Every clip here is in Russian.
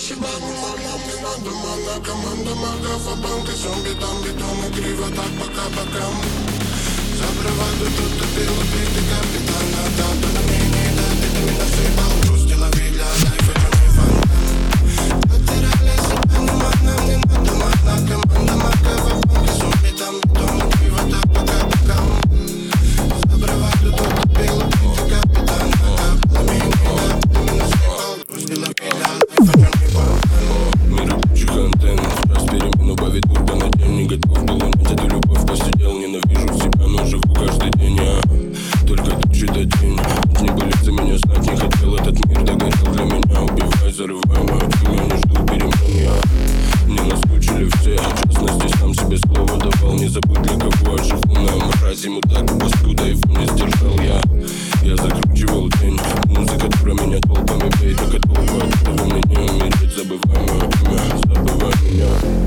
Команда магов, а банки зомби, там бетон и криво, так пока бокам. За браваду тут тупил, убитый капитан. Да, на мнение, да, ты меня всыпал. Грусти лови для лайфа, черный фонтан. Потеряли себя, не надо, мне надо, модна. Команда магов, а банки зомби, там бетон и криво, так пока бокам. За браваду тут тупил, убитый капитан. Да, на мнение, да, ты меня всыпал. Грусти лови для лайфа, черный фонтан. Мир рабочих антенн. Сейчас перемену бавит бурба на день. Не готов был унять эту любовь. Посидел, ненавижу себя, но живу каждый день. Я только души до день. Не были за меня знать, не хотел этот мир. Догорел для меня, убивай, зарывай мою тьму. Не жду перемен я. Мне наскучили все. Честно, здесь сам себе слово давал. Не забыть для кого я живу на мразе. Мудак, паскуда, его не сдержал я. Я закручивал день. Музыка, которая меня толпами бей. Так готова от этого мне не умереть. Забывай мое имя, забывай меня.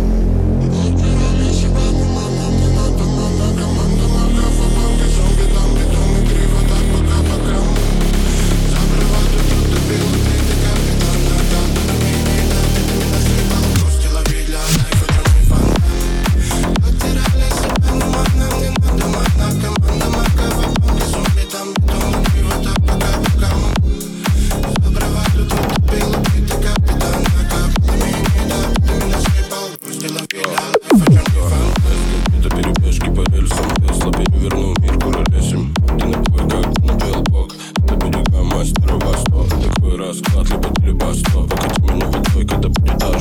Это перебежки по рельсам. Тесла перевернул мир куролесим. Ты напой, как напел Бог. Это берега мастера Восток. Такой расклад, либо ты, либо стоп. Покати меня водой, когда будет